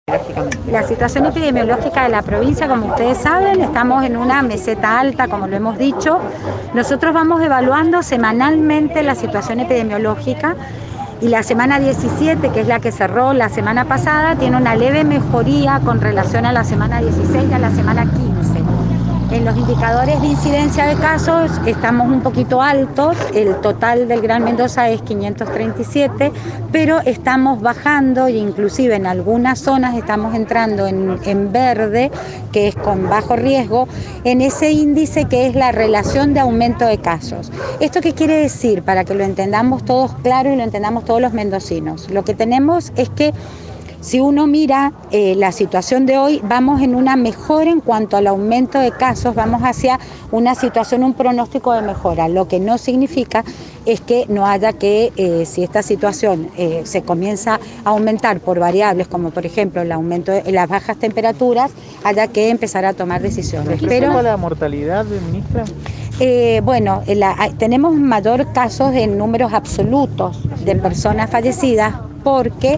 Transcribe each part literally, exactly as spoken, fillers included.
La situación epidemiológica de la provincia, como ustedes saben, estamos en una meseta alta, como lo hemos dicho. Nosotros vamos evaluando semanalmente la situación epidemiológica y la semana diecisiete, que es la que cerró la semana pasada, tiene una leve mejoría con relación a la semana dieciséis y a la semana quince. En los indicadores de incidencia de casos estamos un poquito altos, el total del Gran Mendoza es quinientos treinta y siete, pero estamos bajando e inclusive en algunas zonas estamos entrando en, en verde, que es con bajo riesgo, en ese índice que es la relación de aumento de casos. ¿Esto qué quiere decir? Para que lo entendamos todos claro y lo entendamos todos los mendocinos. Lo que tenemos es que si uno mira eh, la situación de hoy, vamos en una mejora en cuanto al aumento de casos, vamos hacia una situación, un pronóstico de mejora, lo que no significa es que no haya que, eh, si esta situación eh, se comienza a aumentar por variables, como por ejemplo el aumento de las bajas temperaturas, haya que empezar a tomar decisiones. Pero la mortalidad, ministra? Eh, bueno, la, tenemos mayor casos en números absolutos de personas fallecidas, porque,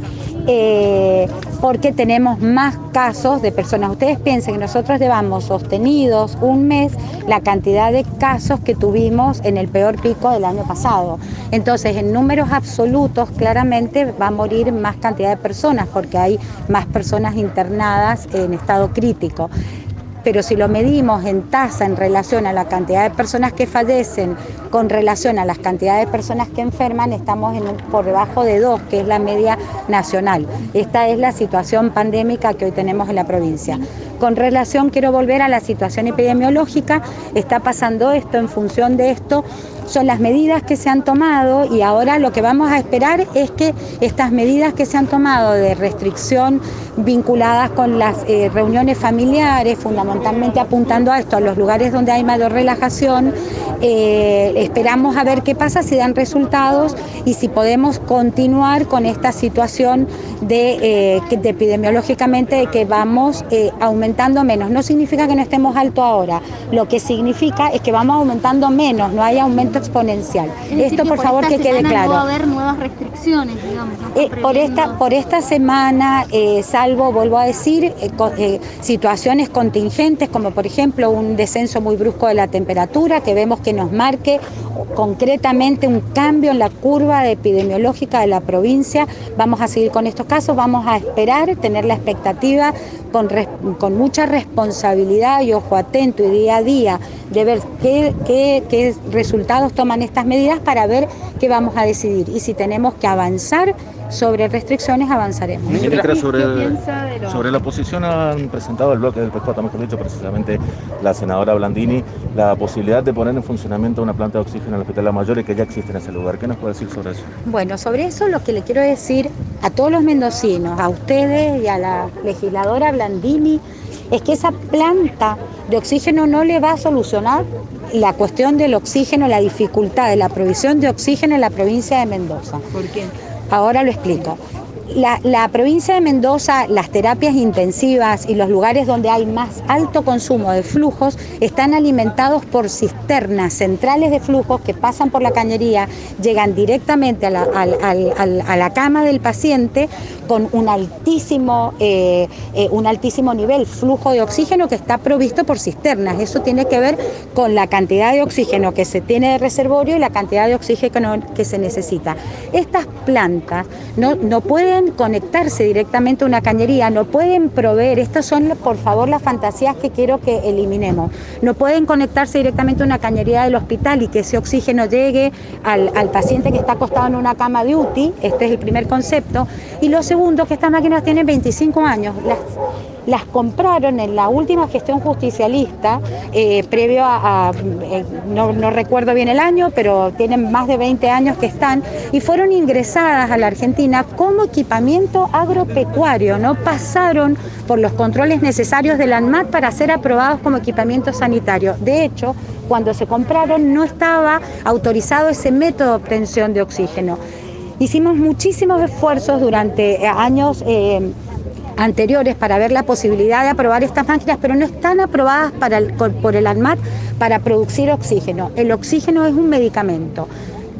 eh, porque tenemos más casos de personas. Ustedes piensen que nosotros llevamos sostenidos un mes la cantidad de casos que tuvimos en el peor pico del año pasado. Entonces, en números absolutos, claramente va a morir más cantidad de personas, porque hay más personas internadas en estado crítico. Pero si lo medimos en tasa en relación a la cantidad de personas que fallecen, con relación a las cantidades de personas que enferman, estamos en un, por debajo de dos, que es la media nacional. Esta es la situación pandémica que hoy tenemos en la provincia. Con relación, quiero volver a la situación epidemiológica, está pasando esto, en función de esto, son las medidas que se han tomado y ahora lo que vamos a esperar es que estas medidas que se han tomado de restricción vinculadas con las eh, reuniones familiares, fundamentalmente apuntando a esto, a los lugares donde hay mayor relajación, eh, esperamos a ver qué pasa, si dan resultados y si podemos continuar con esta situación de, eh, de epidemiológicamente de que vamos eh, aumentando menos. No significa que no estemos alto ahora, lo que significa es que vamos aumentando menos, no hay aumento exponencial. Esto por, por favor que quede claro. No va a haber nuevas restricciones, digamos. ¿No? Eh, por esta por esta semana, eh, salvo, vuelvo a decir, eh, con, eh, situaciones contingentes, como por ejemplo un descenso muy brusco de la temperatura, que vemos que nos marque concretamente un cambio en la curva epidemiológica de la provincia. Vamos a seguir con estos casos, vamos a esperar, tener la expectativa con, res, con mucha responsabilidad y ojo atento y día a día de ver qué, qué, qué resultados toman estas medidas para ver qué vamos a decidir y si tenemos que avanzar sobre restricciones, avanzaremos. Ministra, sobre, sobre la oposición han presentado el bloque del P J, mejor dicho, precisamente la senadora Blandini, la posibilidad de poner en funcionamiento una planta de oxígeno en el Hospital La Mayor y que ya existe en ese lugar. ¿Qué nos puede decir sobre eso? Bueno, sobre eso lo que le quiero decir a todos los mendocinos, a ustedes y a la legisladora Blandini, es que esa planta de oxígeno no le va a solucionar la cuestión del oxígeno, la dificultad de la provisión de oxígeno en la provincia de Mendoza. ¿Por qué? Ahora lo explico. La, la provincia de Mendoza, las terapias intensivas y los lugares donde hay más alto consumo de flujos están alimentados por cisternas centrales de flujos que pasan por la cañería, llegan directamente a la, al, al, al, a la cama del paciente con un altísimo, eh, eh, un altísimo nivel, flujo de oxígeno que está provisto por cisternas. Eso tiene que ver con la cantidad de oxígeno que se tiene de reservorio y la cantidad de oxígeno que se necesita. Estas plantas no, no pueden conectarse directamente a una cañería, no pueden proveer, estas son por favor las fantasías que quiero que eliminemos, no pueden conectarse directamente a una cañería del hospital y que ese oxígeno llegue al, al paciente que está acostado en una cama de U T I, este es el primer concepto, y lo segundo, que estas máquinas tienen veinticinco años, las, las compraron en la última gestión justicialista, eh, previo a, a eh, no, no recuerdo bien el año, pero tienen más de veinte años que están, y fueron ingresadas a la Argentina como equipamiento agropecuario, no pasaron por los controles necesarios del ANMAT para ser aprobados como equipamiento sanitario. De hecho, cuando se compraron no estaba autorizado ese método de obtención de oxígeno. Hicimos muchísimos esfuerzos durante años eh, anteriores para ver la posibilidad de aprobar estas máquinas, pero no están aprobadas para el, por el ANMAT para producir oxígeno. El oxígeno es un medicamento.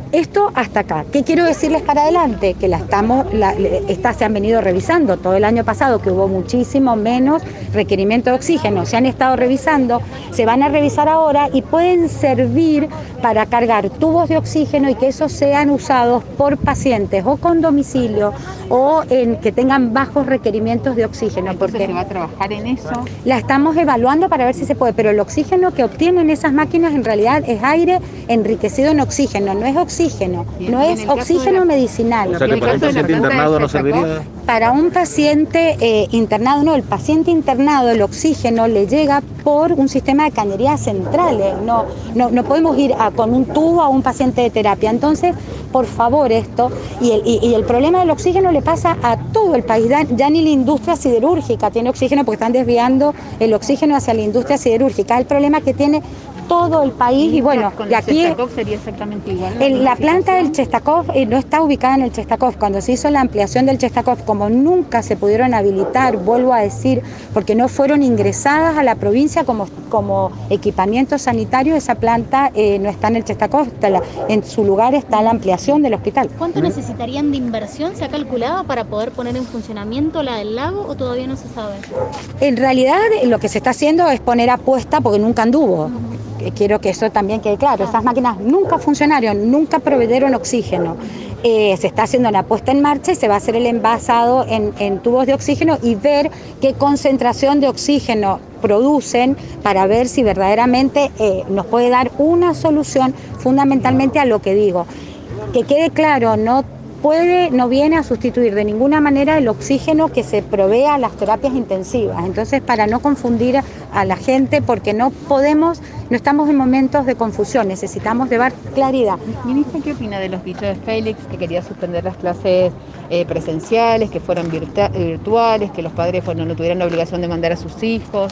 Esto hasta acá. ¿Qué quiero decirles para adelante? Que la estamos, la, estas se han venido revisando todo el año pasado, que hubo muchísimo menos requerimiento de oxígeno, se han estado revisando, se van a revisar ahora y pueden servir para cargar tubos de oxígeno y que esos sean usados por pacientes o con domicilio o en que tengan bajos requerimientos de oxígeno. Entonces, porque ¿se va a trabajar en eso? La estamos evaluando para ver si se puede, pero el oxígeno que obtienen esas máquinas en realidad es aire enriquecido en oxígeno, no es oxígeno, Bien, no es oxígeno la... medicinal. O sea que para un paciente internado no serviría. Para un paciente eh, internado, no, el paciente internado el oxígeno le llega por un sistema de cañerías centrales, no, no, no podemos ir a, con un tubo a un paciente de terapia. Entonces, por favor, esto, y el, y, y el problema del oxígeno le pasa a todo el país, ya, ya ni la industria siderúrgica tiene oxígeno porque están desviando el oxígeno hacia la industria siderúrgica, es el problema que tiene todo el país. Y bueno, con y aquí el Chestakov sería exactamente igual. El, la planta del Chestakov eh, no está ubicada en el Chestakov. Cuando se hizo la ampliación del Chestakov, como nunca se pudieron habilitar, vuelvo a decir, porque no fueron ingresadas a la provincia como, como equipamiento sanitario, esa planta eh, no está en el Chestakov, está la, en su lugar está la ampliación del hospital. ¿Cuánto necesitarían de inversión? ¿Se ha calculado para poder poner en funcionamiento la del lago o todavía no se sabe? En realidad lo que se está haciendo es poner apuesta porque nunca anduvo. Uh-huh. Quiero que eso también quede claro, esas máquinas nunca funcionaron, nunca proveyeron oxígeno. Eh, se está haciendo una puesta en marcha y se va a hacer el envasado en, en tubos de oxígeno y ver qué concentración de oxígeno producen para ver si verdaderamente eh, nos puede dar una solución fundamentalmente a lo que digo. Que quede claro, no puede, no viene a sustituir de ninguna manera el oxígeno que se provee a las terapias intensivas. Entonces, para no confundir a la gente, porque no podemos, no estamos en momentos de confusión, necesitamos llevar claridad. Ministra, ¿qué opina de los dichos de Félix, que quería suspender las clases eh, presenciales, que fueran virtu- virtuales, que los padres bueno, no tuvieran la obligación de mandar a sus hijos?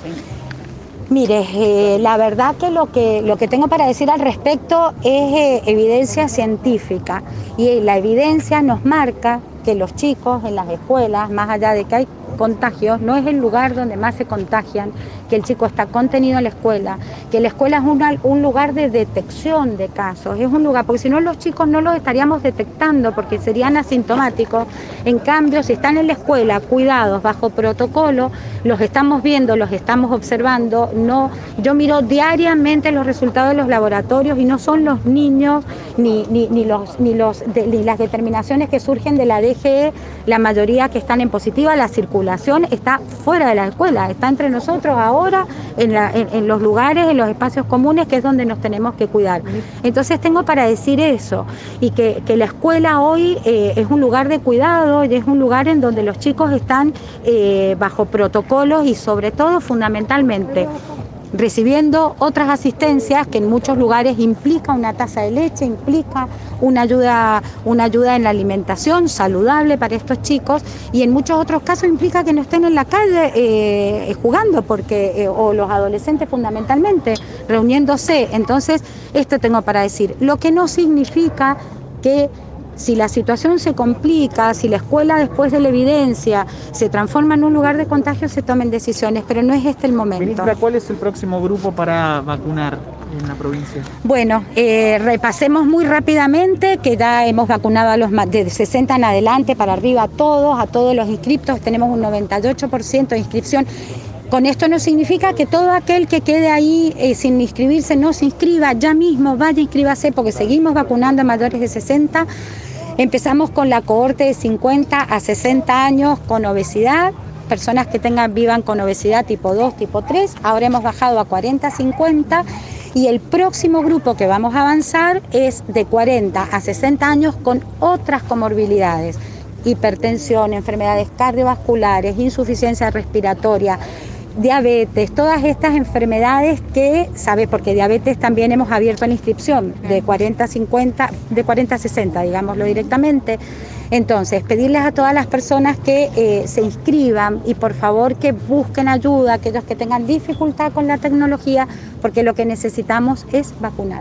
Mire, eh, la verdad que lo, que lo que tengo para decir al respecto es eh, evidencia científica, y la evidencia nos marca que los chicos en las escuelas, más allá de que hay contagios, no es el lugar donde más se contagian, que el chico está contenido en la escuela, que la escuela es una, un lugar de detección de casos, es un lugar, porque si no los chicos no los estaríamos detectando porque serían asintomáticos. En cambio, si están en la escuela cuidados bajo protocolo, los estamos viendo, los estamos observando. No, yo miro diariamente los resultados de los laboratorios y no son los niños ni, ni, ni, los, ni, los, de, ni las determinaciones que surgen de la D G E, la mayoría que están en positiva, la circulación está fuera de la escuela, está entre nosotros ahora en, la, en, en los lugares, en los espacios comunes, que es donde nos tenemos que cuidar. Entonces tengo para decir eso, y que, que la escuela hoy eh, es un lugar de cuidado y es un lugar en donde los chicos están eh, bajo protocolos y sobre todo fundamentalmente recibiendo otras asistencias que en muchos lugares implica una taza de leche, implica una ayuda, una ayuda en la alimentación saludable para estos chicos, y en muchos otros casos implica que no estén en la calle eh, jugando, porque eh, o los adolescentes fundamentalmente reuniéndose. Entonces, esto tengo para decir, lo que no significa que si la situación se complica, si la escuela después de la evidencia se transforma en un lugar de contagio, se tomen decisiones, pero no es este el momento. Ministra, ¿cuál es el próximo grupo para vacunar en la provincia? Bueno, eh, repasemos muy rápidamente que ya hemos vacunado a los de sesenta en adelante para arriba a todos, a todos los inscriptos, tenemos un noventa y ocho por ciento de inscripción. Con esto no significa que todo aquel que quede ahí eh, sin inscribirse no se inscriba, ya mismo vaya, inscríbase, porque seguimos vacunando a mayores de sesenta. Empezamos con la cohorte de cincuenta a sesenta años con obesidad, personas que tengan, vivan con obesidad tipo dos, tipo tres, ahora hemos bajado a cuarenta a cincuenta, y el próximo grupo que vamos a avanzar es de cuarenta a sesenta años con otras comorbilidades, hipertensión, enfermedades cardiovasculares, insuficiencia respiratoria, diabetes, todas estas enfermedades que, ¿sabe? Porque diabetes también hemos abierto la inscripción de cuarenta a cincuenta, de cuarenta a sesenta, digámoslo directamente. Entonces, pedirles a todas las personas que eh, se inscriban y por favor que busquen ayuda, aquellos que tengan dificultad con la tecnología, porque lo que necesitamos es vacunar.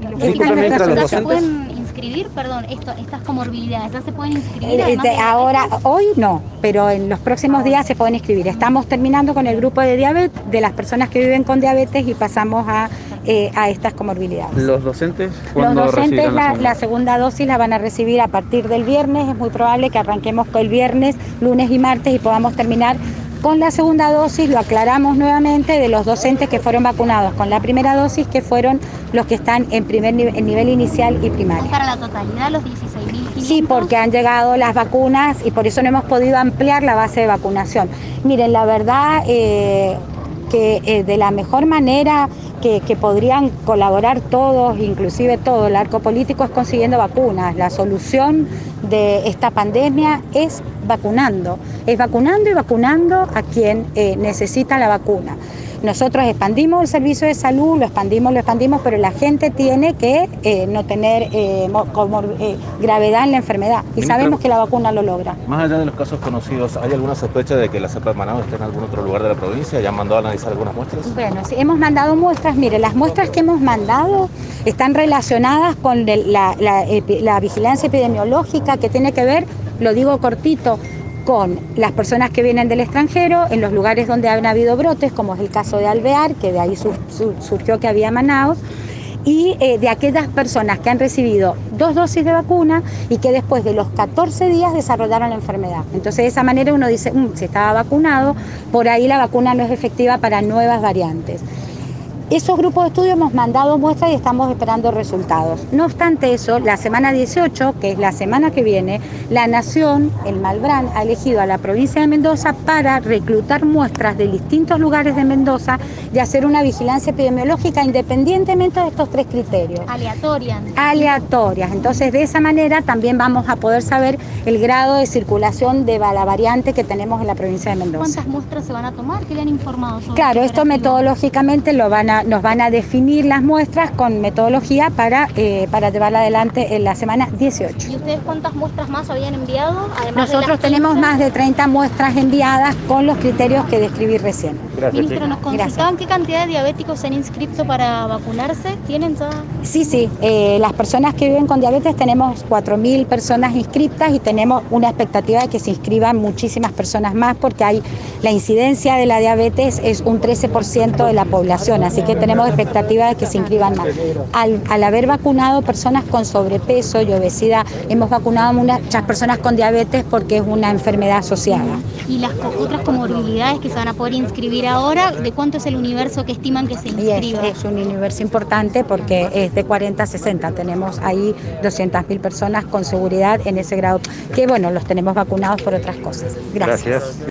¿Ya se pueden inscribir, perdón, esto, estas comorbilidades, ya se pueden inscribir? Eh, de, ahora, hoy no, pero en los próximos días se pueden inscribir. Estamos terminando con el grupo de diabetes, de las personas que viven con diabetes, y pasamos a eh, a estas comorbilidades. ¿Los docentes Los docentes la, la, la segunda dosis la van a recibir a partir del viernes. Es muy probable que arranquemos con el viernes, lunes y martes y podamos terminar con la segunda dosis. Lo aclaramos nuevamente de los docentes que fueron vacunados con la primera dosis, que fueron los que están en primer nivel, en nivel inicial y primaria. ¿Para la totalidad los dieciséis mil quinientos? Sí, porque han llegado las vacunas y por eso no hemos podido ampliar la base de vacunación. Miren, la verdad eh, que eh, de la mejor manera que, que podrían colaborar todos, inclusive todo el arco político, es consiguiendo vacunas. La solución de esta pandemia es vacunando, es vacunando y vacunando a quien eh, necesita la vacuna. Nosotros expandimos el servicio de salud, lo expandimos, lo expandimos, pero la gente tiene que eh, no tener eh, como, eh, gravedad en la enfermedad y Ministra, sabemos que la vacuna lo logra. Más allá de los casos conocidos, ¿hay alguna sospecha de que la cepa de Manaus esté en algún otro lugar de la provincia? ¿Ya han mandado a analizar algunas muestras? Bueno, sí, hemos mandado muestras. Mire, las muestras que hemos mandado están relacionadas con la, la, la vigilancia epidemiológica, que tiene que ver, lo digo cortito, con las personas que vienen del extranjero, en los lugares donde han habido brotes, como es el caso de Alvear, que de ahí sur, sur, surgió que había Manaus, y eh, de aquellas personas que han recibido dos dosis de vacuna y que después de los catorce días desarrollaron la enfermedad. Entonces, de esa manera uno dice, mmm, si estaba vacunado, por ahí la vacuna no es efectiva para nuevas variantes. Esos grupos de estudio hemos mandado muestras y estamos esperando resultados. No obstante eso, la semana dieciocho, que es la semana que viene, la Nación, el Malbrán, ha elegido a la provincia de Mendoza para reclutar muestras de distintos lugares de Mendoza y hacer una vigilancia epidemiológica independientemente de estos tres criterios. Aleatorias. Aleatorias. Entonces, de esa manera también vamos a poder saber el grado de circulación de la variante que tenemos en la provincia de Mendoza. ¿Cuántas muestras se van a tomar? ¿Qué le han informado sobre? Claro, esto metodológicamente lo van a nos van a definir las muestras con metodología para, eh, para llevarla adelante en la semana dieciocho. ¿Y ustedes cuántas muestras más habían enviado? Además Nosotros de tenemos más de treinta muestras enviadas con los criterios que describí recién. Gracias. Ministro, nos consultaban qué cantidad de diabéticos se han inscrito para vacunarse. ¿Tienen ya? Sí, sí. Eh, las personas que viven con diabetes tenemos cuatro mil personas inscritas y tenemos una expectativa de que se inscriban muchísimas personas más porque hay la incidencia de la diabetes es un trece por ciento de la población, así que tenemos expectativa de que se inscriban más. Al, al haber vacunado personas con sobrepeso y obesidad, hemos vacunado a muchas personas con diabetes porque es una enfermedad asociada. ¿Y las otras comorbilidades que se van a poder inscribir ahora, de cuánto es el universo que estiman que se inscriba? Es, es un universo importante porque es de cuarenta a sesenta. Tenemos ahí doscientas mil personas con seguridad en ese grado, que bueno, los tenemos vacunados por otras cosas. Gracias. Gracias.